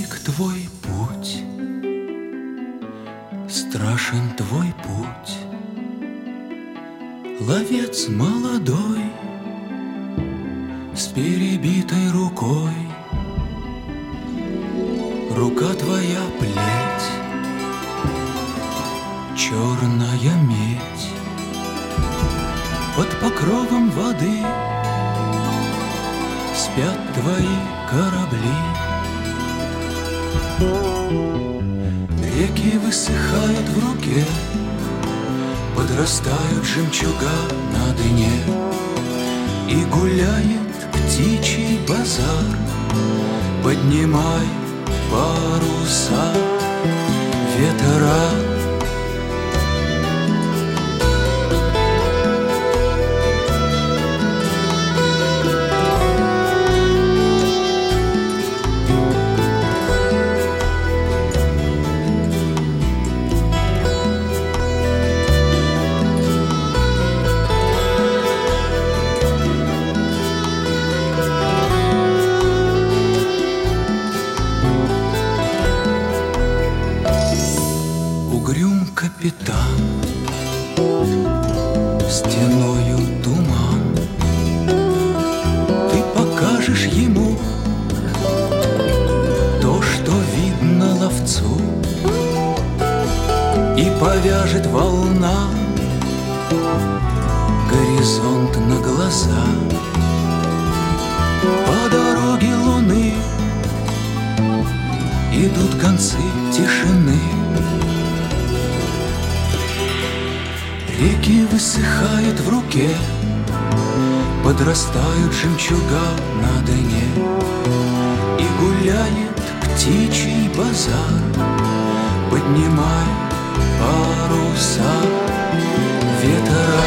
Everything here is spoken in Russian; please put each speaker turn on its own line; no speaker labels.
Велик твой путь, страшен твой путь, ловец молодой с перебитой рукой. Рука твоя плеть, черная медь, под покровом воды спят твои корабли. Реки высыхают в руке, подрастают жемчуга на дне, и гуляет птичий базар, поднимай паруса ветра. Угрюм капитан, стеною туман, ты покажешь ему то, что видно ловцу, и повяжет волна горизонт на глаза. По дороге луны идут концы тишины. Реки высыхают в руке, подрастают жемчуга на дне, и гуляет птичий базар, поднимай паруса ветра.